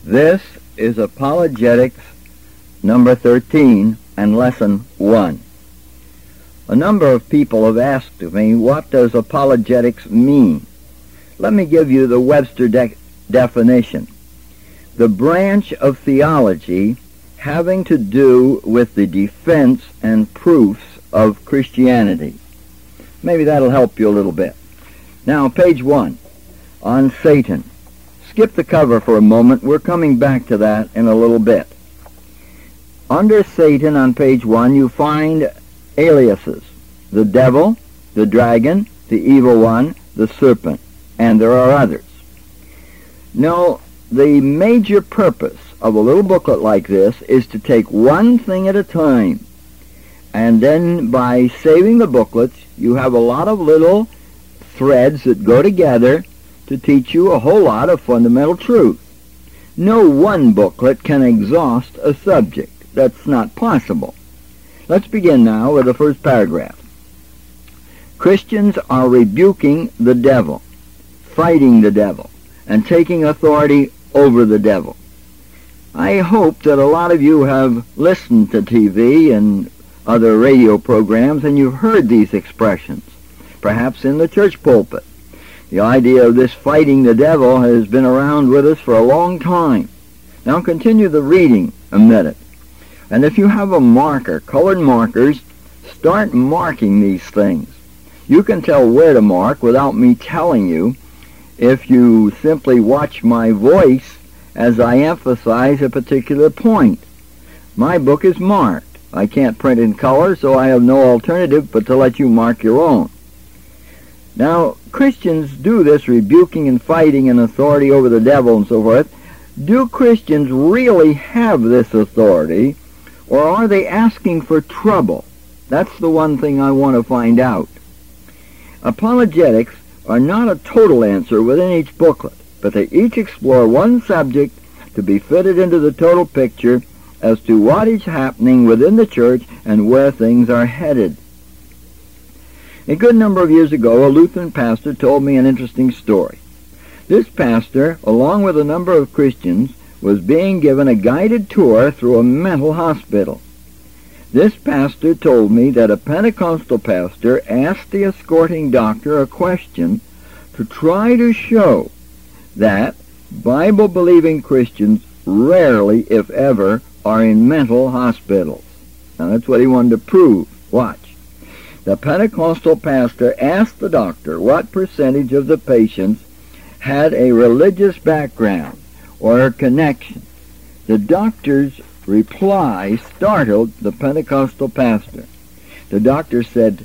This is Apologetics number 13 and lesson 1. A number of people have asked of me, what does apologetics mean? Let me give you the Webster definition. The branch of theology having to do with the defense and proofs of Christianity. Maybe that'll help you a little bit. Now, page 1, on Satan. Skip the cover for a moment. We're coming back to that in a little bit. Under Satan on page 1, you find aliases. The devil, the dragon, the evil one, the serpent, and there are others. Now, the major purpose of a little booklet like this is to take one thing at a time. And then by saving the booklets, you have a lot of little threads that go together to teach you a whole lot of fundamental truth. No one booklet can exhaust a subject. That's not possible. Let's begin now with the first paragraph. Christians are rebuking the devil, fighting the devil, and taking authority over the devil. I hope that a lot of you have listened to TV and other radio programs and you've heard these expressions, perhaps in the church pulpit. The idea of this fighting the devil has been around with us for a long time. Now continue the reading a minute. And if you have a marker, colored markers, start marking these things. You can tell where to mark without me telling you if you simply watch my voice as I emphasize a particular point. My book is marked. I can't print in color, so I have no alternative but to let you mark your own. Now, Christians do this rebuking and fighting and authority over the devil and so forth. Do Christians really have this authority, or are they asking for trouble? That's the one thing I want to find out. Apologetics are not a total answer within each booklet, but they each explore one subject to be fitted into the total picture as to what is happening within the church and where things are headed. A good number of years ago, a Lutheran pastor told me an interesting story. This pastor, along with a number of Christians, was being given a guided tour through a mental hospital. This pastor told me that a Pentecostal pastor asked the escorting doctor a question to try to show that Bible-believing Christians rarely, if ever, are in mental hospitals. Now that's what he wanted to prove. Watch. The Pentecostal pastor asked the doctor what percentage of the patients had a religious background or a connection. The doctor's reply startled the Pentecostal pastor. The doctor said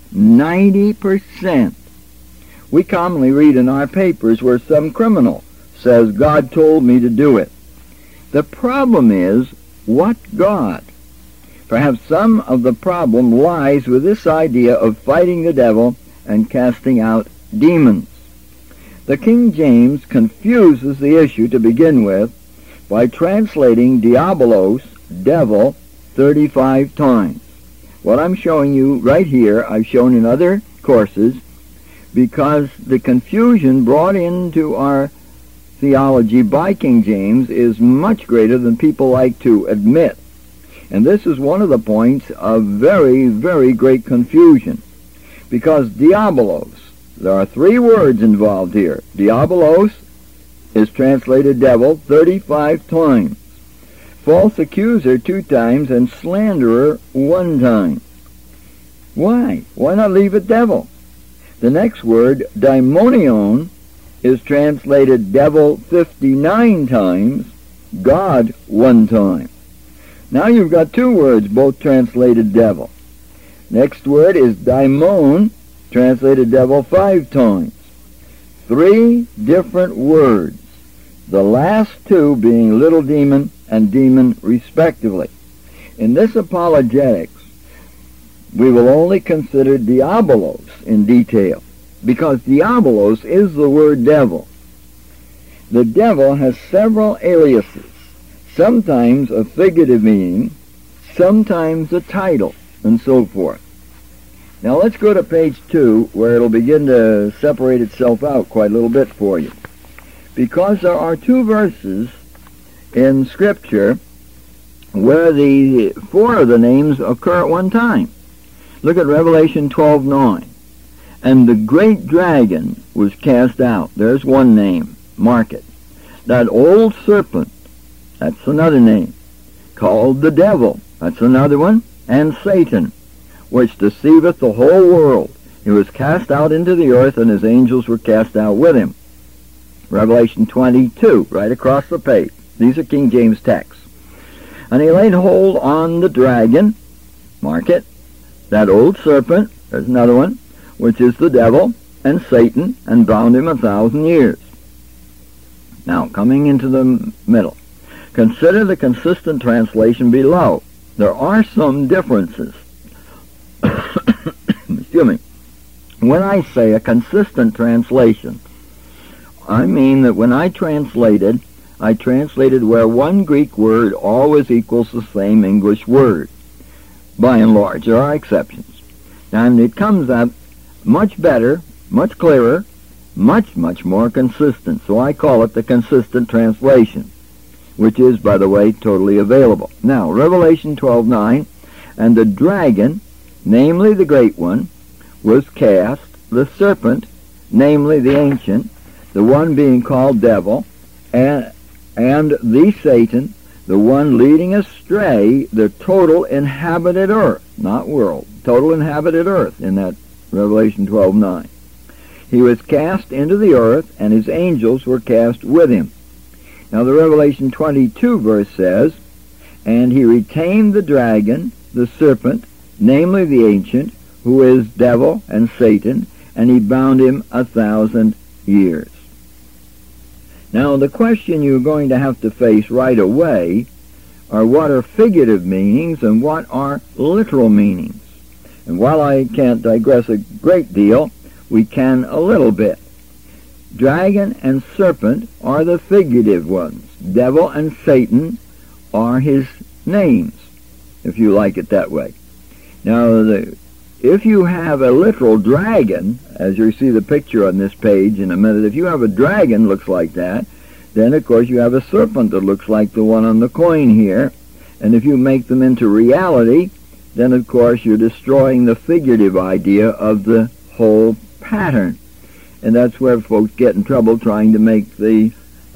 90%. We commonly read in our papers where some criminal says, God told me to do it. The problem is, what God? Perhaps some of the problem lies with this idea of fighting the devil and casting out demons. The King James confuses the issue to begin with by translating diabolos, devil, 35 times. What I'm showing you right here, I've shown in other courses, because the confusion brought into our theology by King James is much greater than people like to admit. And this is one of the points of very, very great confusion. Because diabolos, there are 3 words involved here. Diabolos is translated devil 35 times. False accuser 2 times and slanderer 1 time. Why? Why not leave it devil? The next word, daimonion, is translated devil 59 times, God 1 time. Now you've got 2 words, both translated devil. Next word is daimon, translated devil 5 times. 3 different words, the last 2 being little demon and demon respectively. In this apologetics, we will only consider diabolos in detail, because diabolos is the word devil. The devil has several aliases, sometimes a figurative meaning, sometimes a title, and so forth. Now let's go to page 2, where it'll begin to separate itself out quite a little bit for you. Because there are 2 verses in Scripture where the four of the names occur at one time. Look at Revelation 12:9. And the great dragon was cast out. There's one name. Mark it. That old serpent, that's another name, called the devil, that's another one, and Satan, which deceiveth the whole world. He was cast out into the earth, and his angels were cast out with him. Revelation 22, right across the page. These are King James texts. And he laid hold on the dragon, mark it, that old serpent, there's another one, which is the devil, and Satan, and bound him 1,000 years. Now, coming into the middle, consider the consistent translation below. There are some differences. Excuse me. When I say a consistent translation, I mean that when I translated where one Greek word always equals the same English word. By and large, there are exceptions. And it comes out much better, much clearer, much more consistent. So I call it the consistent translation, which is, by the way, totally available. Now, Revelation 12:9, and the dragon, namely the great one, was cast, the serpent, namely the ancient, the one being called devil, and the Satan, the one leading astray the total inhabited earth, not world, total inhabited earth in that Revelation 12:9. He was cast into the earth, and his angels were cast with him. Now the Revelation 22 verse says, and he retained the dragon, the serpent, namely the ancient, who is devil and Satan, and he bound him 1,000 years. Now the question you're going to have to face right away are what are figurative meanings and what are literal meanings. And while I can't digress a great deal, we can a little bit. Dragon and serpent are the figurative ones. Devil and Satan are his names, if you like it that way. Now, if you have a literal dragon, as you see the picture on this page in a minute, if you have a dragon looks like that, then of course you have a serpent that looks like the one on the coin here. And if you make them into reality, then of course you're destroying the figurative idea of the whole pattern. And that's where folks get in trouble trying to make the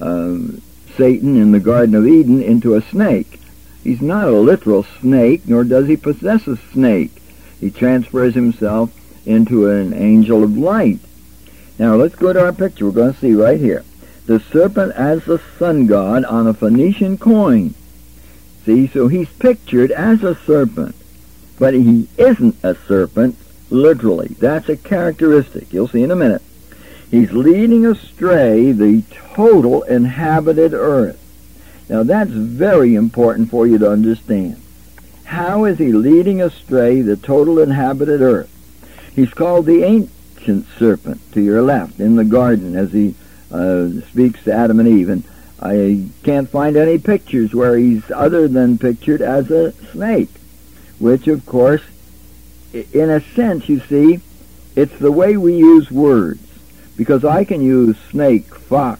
Satan in the Garden of Eden into a snake. He's not a literal snake, nor does he possess a snake. He transfers himself into an angel of light. Now let's go to our picture. We're going to see right here. The serpent as the sun god on a Phoenician coin. See, so he's pictured as a serpent, but he isn't a serpent literally. That's a characteristic. You'll see in a minute. He's leading astray the total inhabited earth. Now that's very important for you to understand. How is he leading astray the total inhabited earth? He's called the ancient serpent to your left in the garden as he speaks to Adam and Eve. And I can't find any pictures where he's other than pictured as a snake, which of course, in a sense, you see, it's the way we use words. Because I can use snake, fox,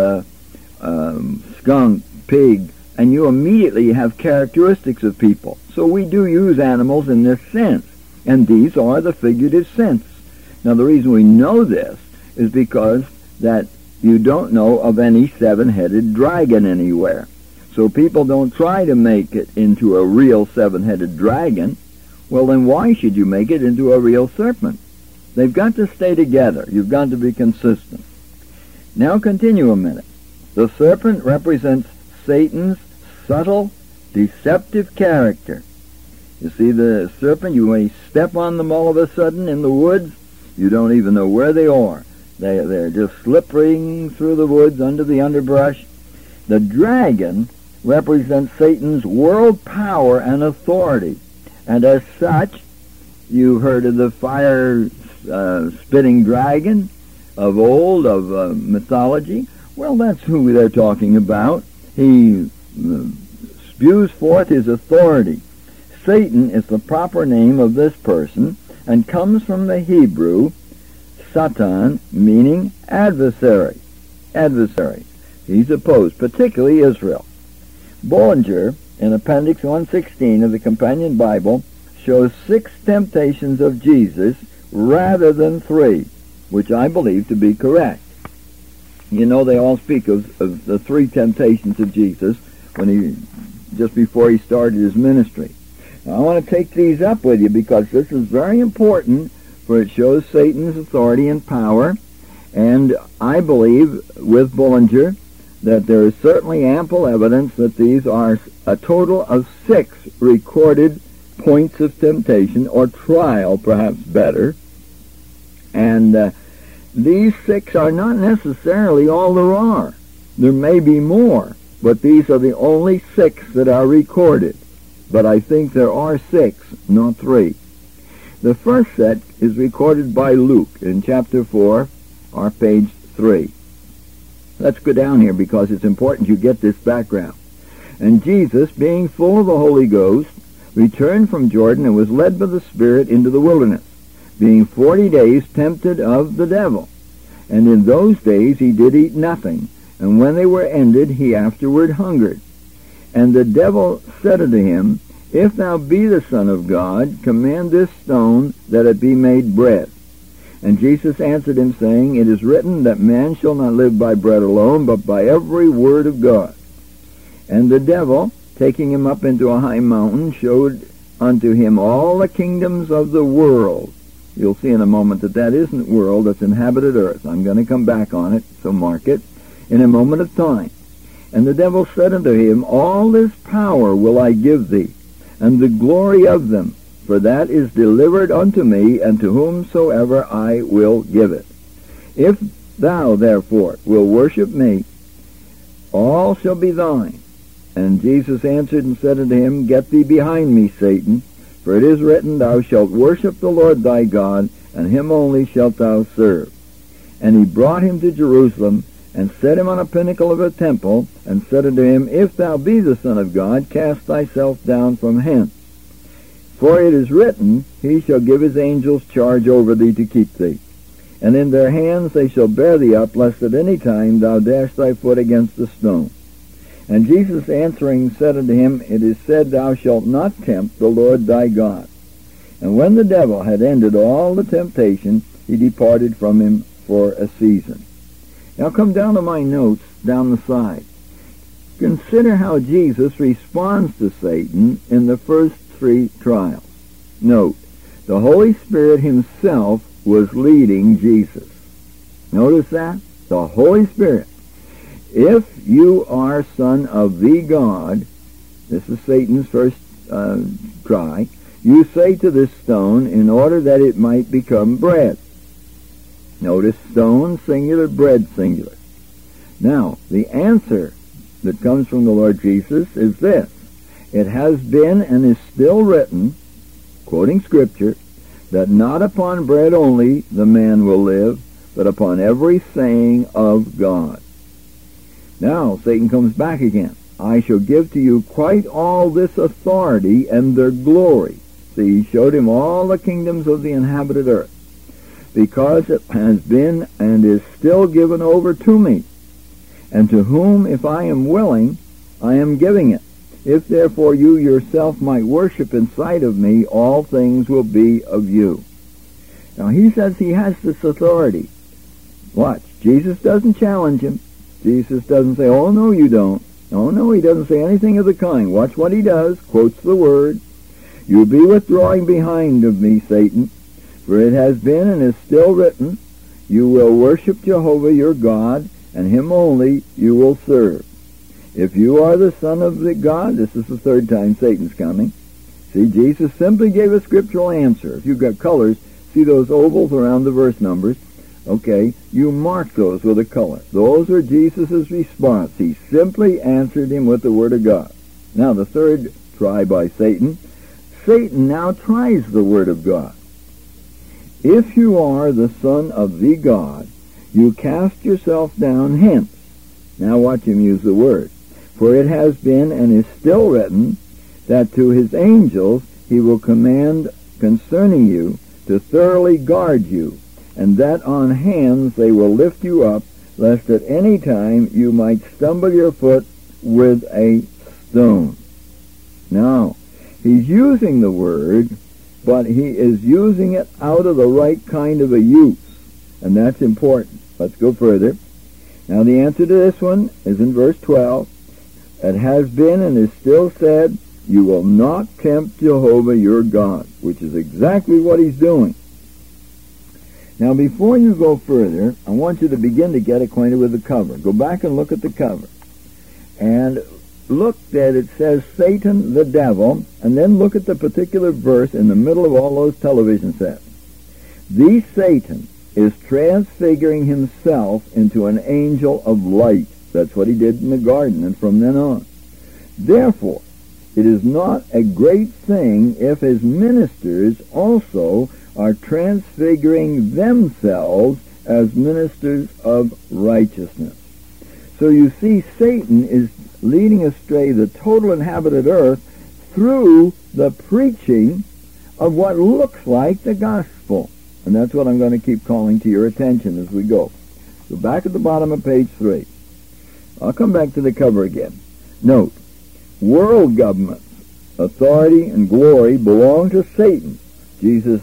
skunk, pig, and you immediately have characteristics of people. So we do use animals in this sense, and these are the figurative sense. Now the reason we know this is because that you don't know of any seven-headed dragon anywhere. So people don't try to make it into a real seven-headed dragon. Well, then why should you make it into a real serpent? They've got to stay together. You've got to be consistent. Now continue a minute. The serpent represents Satan's subtle, deceptive character. You see the serpent, you may step on them all of a sudden in the woods, you don't even know where they are. They're just slipping through the woods under the underbrush. The dragon represents Satan's world power and authority. And as such, you've heard of the fire-spitting dragon of old, of mythology. Well, that's who they're talking about. He spews forth his authority. Satan is the proper name of this person and comes from the Hebrew Satan, meaning adversary. Adversary. He's opposed, particularly Israel. Bullinger, in Appendix 116 of the Companion Bible, shows 6 temptations of Jesus rather than 3, which I believe to be correct. You know, they all speak of the 3 temptations of Jesus just before he started his ministry. Now, I want to take these up with you because this is very important, for it shows Satan's authority and power, and I believe, with Bullinger, that there is certainly ample evidence that these are a total of 6 recorded points of temptation, or trial, perhaps better. And these 6 are not necessarily all there are. There may be more, but these are the only 6 that are recorded. But I think there are 6, not 3. The first set is recorded by Luke in chapter 4, or page 3. Let's go down here because it's important you get this background. And Jesus, being full of the Holy Ghost, returned from Jordan and was led by the Spirit into the wilderness, being 40 days tempted of the devil. And in those days he did eat nothing, and when they were ended, he afterward hungered. And the devil said unto him, If thou be the Son of God, command this stone that it be made bread. And Jesus answered him, saying, It is written that man shall not live by bread alone, but by every word of God. And the devil, taking him up into a high mountain, showed unto him all the kingdoms of the world. You'll see in a moment that isn't world, that's inhabited earth. I'm going to come back on it, so mark it, in a moment of time. And the devil said unto him, All this power will I give thee, and the glory of them, for that is delivered unto me, and to whomsoever I will give it. If thou, therefore, will worship me, all shall be thine. And Jesus answered and said unto him, Get thee behind me, Satan, for it is written, Thou shalt worship the Lord thy God, and him only shalt thou serve. And he brought him to Jerusalem, and set him on a pinnacle of a temple, and said unto him, If thou be the Son of God, cast thyself down from hence. For it is written, He shall give his angels charge over thee to keep thee. And in their hands they shall bear thee up, lest at any time thou dash thy foot against a stone. And Jesus answering said unto him, It is said, Thou shalt not tempt the Lord thy God. And when the devil had ended all the temptation, he departed from him for a season. Now come down to my notes down the side. Consider how Jesus responds to Satan in the first 3 trials. Note, the Holy Spirit himself was leading Jesus. Notice that? The Holy Spirit. If you are son of the God, this is Satan's first try, you say to this stone, in order that it might become bread. Notice stone singular, bread singular. Now, the answer that comes from the Lord Jesus is this. It has been and is still written, quoting Scripture, that not upon bread only the man will live, but upon every saying of God. Now, Satan comes back again. I shall give to you quite all this authority and their glory. See, he showed him all the kingdoms of the inhabited earth, because it has been and is still given over to me, and to whom, if I am willing, I am giving it. If therefore you yourself might worship in sight of me, all things will be of you. Now he says he has this authority. Watch. Jesus doesn't challenge him. Jesus doesn't say, oh no you don't. Oh no, he doesn't say anything of the kind. Watch what he does. Quotes the word. You be withdrawing behind of me, Satan, for it has been and is still written, you will worship Jehovah your God, and him only you will serve. If you are the Son of the God, this is the 3rd time Satan's coming. See, Jesus simply gave a scriptural answer. If you've got colors, see those ovals around the verse numbers. Okay, you mark those with a color. Those are Jesus' response. He simply answered him with the Word of God. Now, the 3rd try by Satan. Satan now tries the Word of God. If you are the Son of the God, you cast yourself down hence. Now watch him use the word. For it has been and is still written that to his angels he will command concerning you to thoroughly guard you, and that on hands they will lift you up, lest at any time you might stumble your foot with a stone. Now, he's using the word, but he is using it out of the right kind of a use, and that's important. Let's go further. Now, the answer to this one is in verse 12. It has been and is still said, you will not tempt Jehovah your God, which is exactly what he's doing. Now, before you go further, I want you to begin to get acquainted with the cover. Go back and look at the cover. And look that it says Satan the devil, and then look at the particular verse in the middle of all those television sets. The Satan is transfiguring himself into an angel of light. That's what he did in the garden, and from then on. Therefore, it is not a great thing if his ministers also are transfiguring themselves as ministers of righteousness. So you see, Satan is leading astray the total inhabited earth through the preaching of what looks like the gospel. And that's what I'm going to keep calling to your attention as we go. So back at the bottom of page 3. I'll come back to the cover again. Note, world governments, authority, and glory belong to Satan. Jesus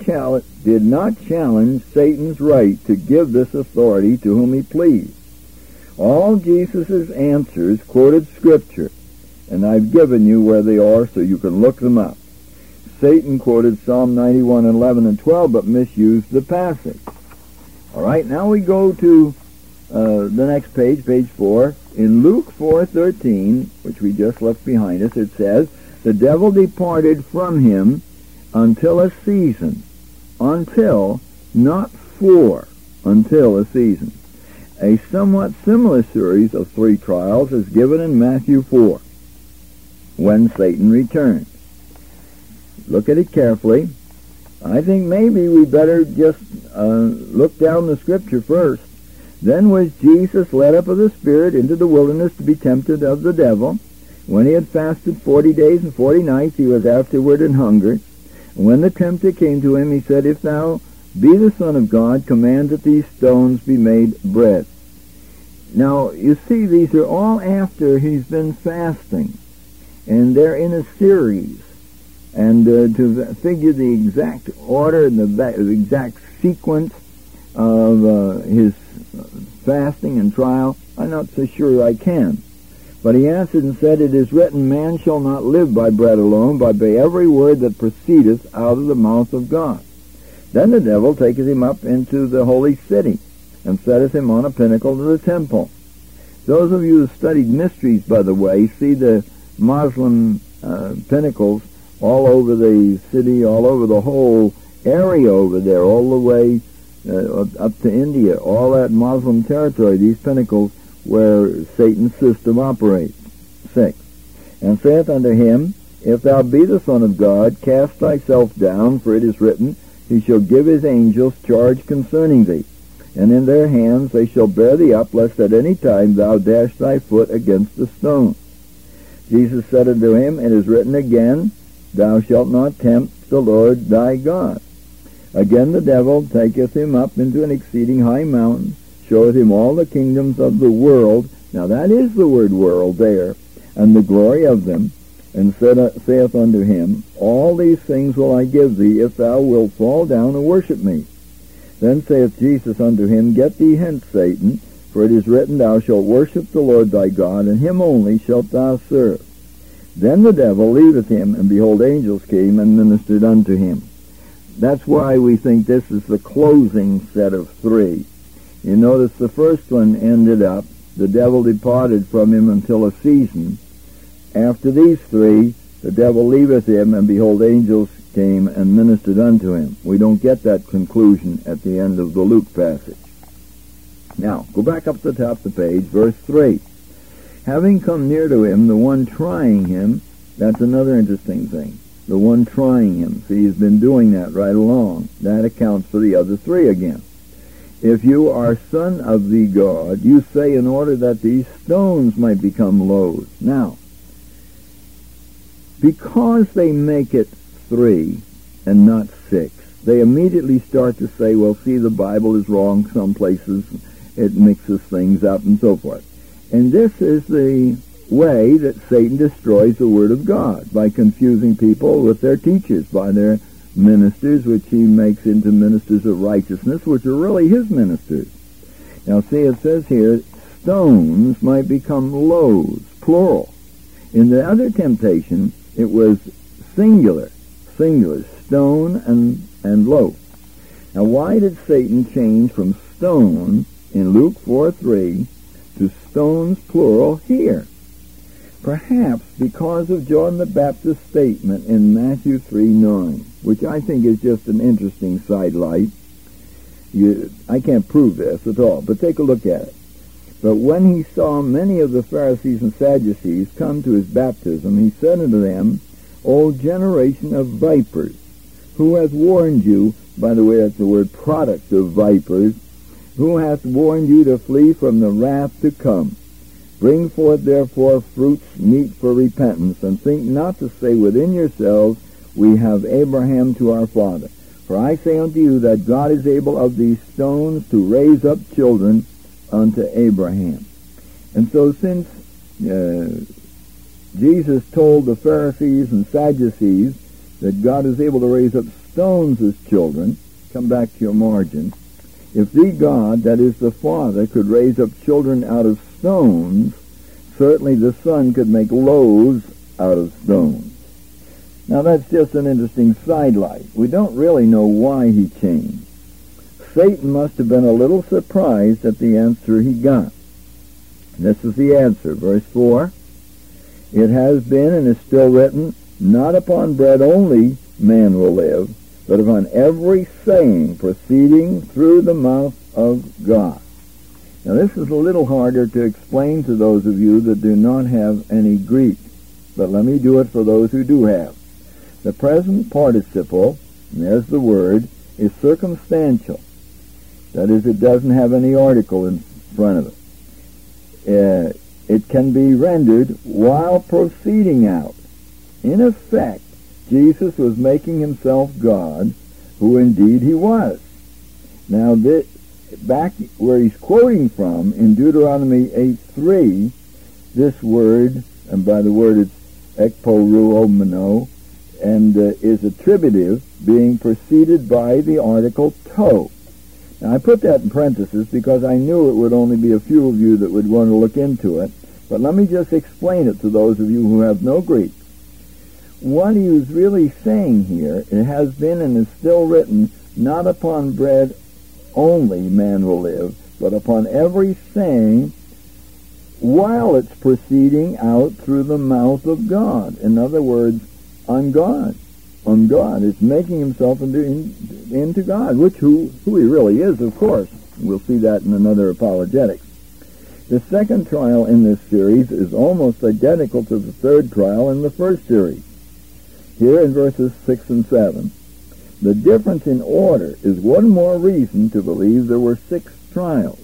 did not challenge Satan's right to give this authority to whom he pleased. All Jesus' answers quoted Scripture, and I've given you where they are so you can look them up. Satan quoted Psalm 91, 11, and 12, but misused the passage. All right, now we go to the next page, page 4. In Luke 4:13, which we just left behind us, it says, the devil departed from him until a season. Until, not for, until a season. A somewhat similar series of 3 trials is given in Matthew 4, when Satan returned. Look at it carefully. I think maybe we better just look down the Scripture first. Then was Jesus led up of the Spirit into the wilderness to be tempted of the devil. When he had fasted 40 days and 40 nights, he was afterward an hungered. And when the tempter came to him, he said, if thou be the Son of God, command that these stones be made bread. Now, you see, these are all after he's been fasting. And they're in a series. And to figure the exact order and the exact sequence of his fasting and trial, I'm not so sure I can. But he answered and said, it is written, man shall not live by bread alone, but by every word that proceedeth out of the mouth of God. Then the devil taketh him up into the holy city, and setteth him on a pinnacle to the temple. Those of you who studied mysteries, by the way, see the Muslim pinnacles all over the city, all over the whole area over there, all the way up to India, all that Muslim territory, these pinnacles where Satan's system operates. 6. And saith unto him, if thou be the Son of God, cast thyself down, for it is written, he shall give his angels charge concerning thee, and in their hands they shall bear thee up, lest at any time thou dash thy foot against a stone. Jesus said unto him, it is written again, thou shalt not tempt the Lord thy God. Again the devil taketh him up into an exceeding high mountain, showeth him all the kingdoms of the world. Now that is the word world there, and the glory of them, and saith unto him, all these things will I give thee, if thou wilt fall down and worship me. Then saith Jesus unto him, get thee hence, Satan, for it is written, thou shalt worship the Lord thy God, and him only shalt thou serve. Then the devil leaveth him, and behold, angels came and ministered unto him. That's why we think this is the closing set of 3. You notice the first one ended up, the devil departed from him until a season. After these 3, the devil leaveth him, and behold, angels came and ministered unto him. We don't get that conclusion at the end of the Luke passage. Now, go back up to the top of the page, verse 3. Having come near to him, the one trying him, that's another interesting thing. The one trying him. See, he's been doing that right along. That accounts for the other 3 again. If you are son of the God, you say in order that these stones might become loaves. Now, because they make it 3 and not 6, they immediately start to say, well, see, the Bible is wrong some places. It mixes things up and so forth. And this is the way that Satan destroys the Word of God, by confusing people with their teachers, by their ministers, which he makes into ministers of righteousness, which are really his ministers. Now see, it says here, stones might become loaves, plural. In the other temptation, it was singular, stone and loaf. Now why did Satan change from stone in Luke 4:3 to stones, plural, here? Perhaps because of John the Baptist's statement in Matthew 3:9, which I think is just an interesting sidelight. I can't prove this at all, but take a look at it. But when he saw many of the Pharisees and Sadducees come to his baptism, he said unto them, O generation of vipers, who hath warned you, by the way, that's the word product of vipers, who hath warned you to flee from the wrath to come? Bring forth therefore fruits meet for repentance, and think not to say within yourselves, We have Abraham to our father. For I say unto you that God is able of these stones to raise up children unto Abraham. And so since Jesus told the Pharisees and Sadducees that God is able to raise up stones as children, come back to your margin, if the God, that is the Father, could raise up children out of stones, certainly the Son could make loaves out of stones. Now that's just an interesting sidelight. We don't really know why he changed. Satan must have been a little surprised at the answer he got. This is the answer, verse 4. It has been and is still written, Not upon bread only man will live, but upon every saying proceeding through the mouth of God. Now this is a little harder to explain to those of you that do not have any Greek, but let me do it for those who do have. The present participle, and there's the word, is circumstantial. That is, it doesn't have any article in front of it. It can be rendered while proceeding out. In effect, Jesus was making himself God, who indeed he was. Now, back where he's quoting from, in Deuteronomy 8:3, this word, and by the word it's ekporuomeno, and is attributive, being preceded by the article to. Now, I put that in parentheses because I knew it would only be a few of you that would want to look into it, but let me just explain it to those of you who have no Greek. What he was really saying here, it has been and is still written, not upon bread only man will live, but upon every saying while it's proceeding out through the mouth of God. In other words, on God. On God. It's making himself into God, which who he really is, of course. We'll see that in another apologetics. The second trial in this series is almost identical to the third trial in the first series. Here in verses 6 and 7, the difference in order is one more reason to believe there were 6 trials.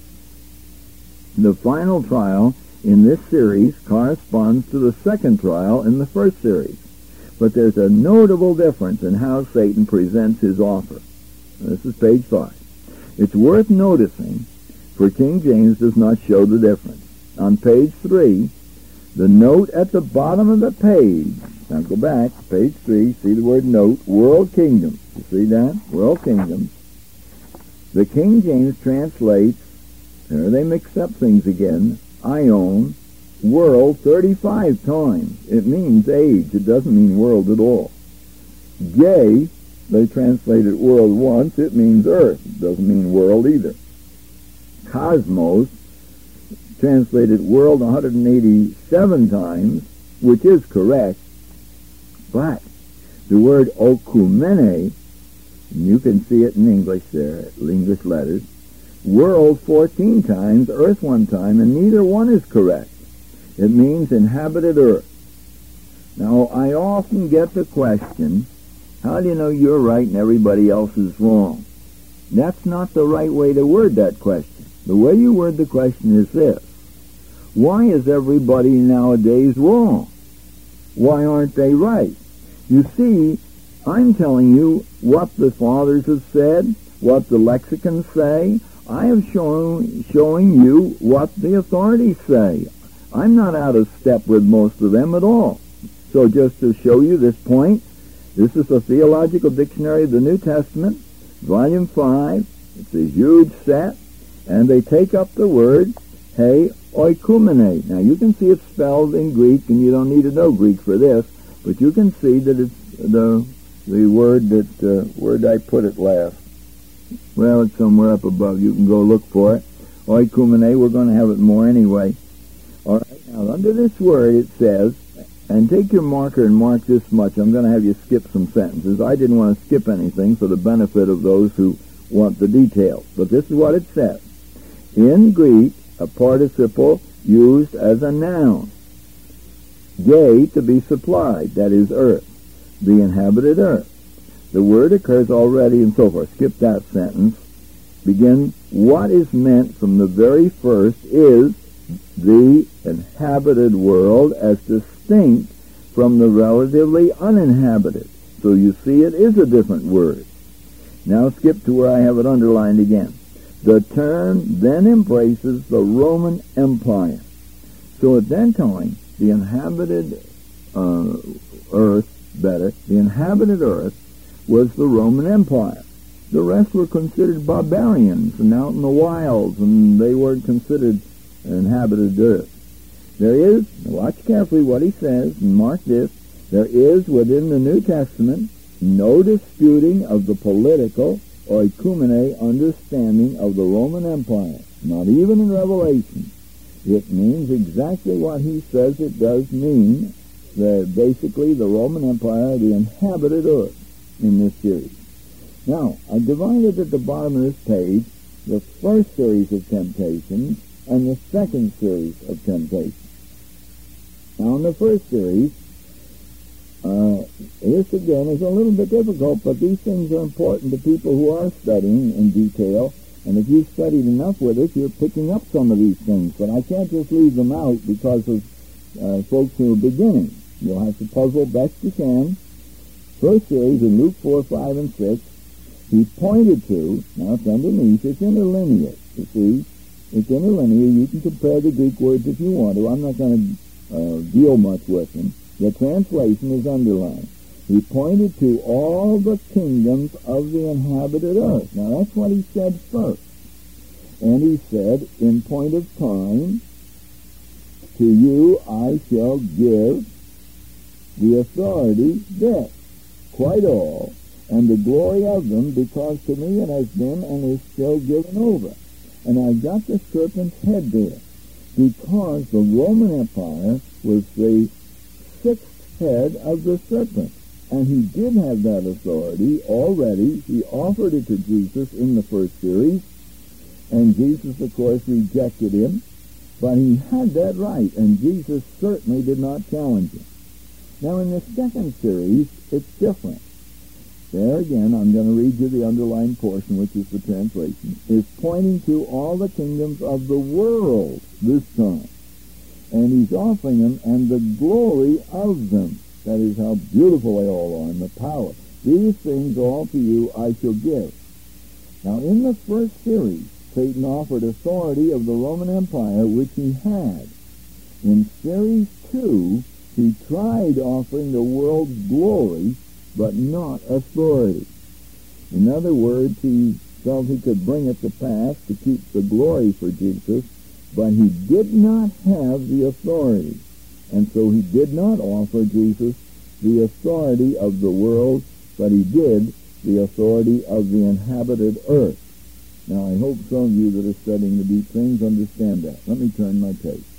The final trial in this series corresponds to the second trial in the first series. But there's a notable difference in how Satan presents his offer. This is page 5. It's worth noticing, for King James does not show the difference. On page 3, the note at the bottom of the page, now go back, page 3, see the word note, world kingdoms. You see that? World kingdoms. The King James translates, there they mix up things again, ion, world 35 times. It means age. It doesn't mean world at all. Gay, they translated world once. It means earth. It doesn't mean world either. Cosmos, translated world 187 times, which is correct. But the word okumene, and you can see it in English there, English letters, world 14 times, earth 1 time, and neither one is correct. It means inhabited earth. Now, I often get the question, how do you know you're right and everybody else is wrong? That's not the right way to word that question. The way you word the question is this: why is everybody nowadays wrong? Why aren't they right? You see, I'm telling you what the fathers have said, what the lexicons say. I am showing you what the authorities say. I'm not out of step with most of them at all. So just to show you this point, this is the Theological Dictionary of the New Testament, Volume 5. It's a huge set, and they take up the word he oikumene. Now you can see it's spelled in Greek, and you don't need to know Greek for this, but you can see that it's the word that, where did I put it last? Well, it's somewhere up above. You can go look for it. Oikumene, we're going to have it more anyway. All right, now under this word it says, and take your marker and mark this much. I'm going to have you skip some sentences. I didn't want to skip anything for the benefit of those who want the details. But this is what it says. In Greek, a participle used as a noun. Ge, to be supplied, that is earth, the inhabited earth. The word occurs already and so forth. Skip that sentence. Begin, what is meant from the very first is the inhabited world as distinct from the relatively uninhabited. So you see it is a different word. Now skip to where I have it underlined again. The term then embraces the Roman Empire. So at that time, the inhabited the inhabited earth was the Roman Empire. The rest were considered barbarians and out in the wilds, and they weren't considered inhabited earth. There is, watch carefully what he says, and mark this, there is within the New Testament no disputing of the political or oikumene understanding of the Roman Empire, not even in Revelation. It means exactly what he says it does mean, basically the Roman Empire, the inhabited earth in this series. Now, I divided at the bottom of this page the first series of temptations and the second series of temptations. Now, in the first series, this again is a little bit difficult, but these things are important to people who are studying in detail, and if you've studied enough with it, you're picking up some of these things, but I can't just leave them out because of folks who are beginning. You'll have to puzzle best you can. First series in Luke 4, 5, and 6, he pointed to, now it's underneath, it's interlinear, you see. It's interlinear. You can compare the Greek words if you want to. I'm not going to deal much with them. The translation is underlined. He pointed to all the kingdoms of the inhabited earth. Now that's what he said first. And he said, in point of time, to you I shall give the authority, this, quite all, and the glory of them, because to me it has been and is still given over. And I got the serpent's head there, because the Roman Empire was the sixth head of the serpent. And he did have that authority already. He offered it to Jesus in the first series, and Jesus, of course, rejected him. But he had that right, and Jesus certainly did not challenge him. Now, in the second series, it's different. There again, I'm going to read you the underlined portion, which is the translation, is pointing to all the kingdoms of the world this time. And he's offering them and the glory of them. That is how beautiful they all are, and the power. These things all to you I shall give. Now, in the first series, Satan offered authority of the Roman Empire, which he had. In series 2, he tried offering the world's glory, but not authority. In other words, he felt he could bring it to pass to keep the glory for Jesus, but he did not have the authority. And so he did not offer Jesus the authority of the world, but he did the authority of the inhabited earth. Now, I hope some of you that are studying the deep things understand that. Let me turn my page.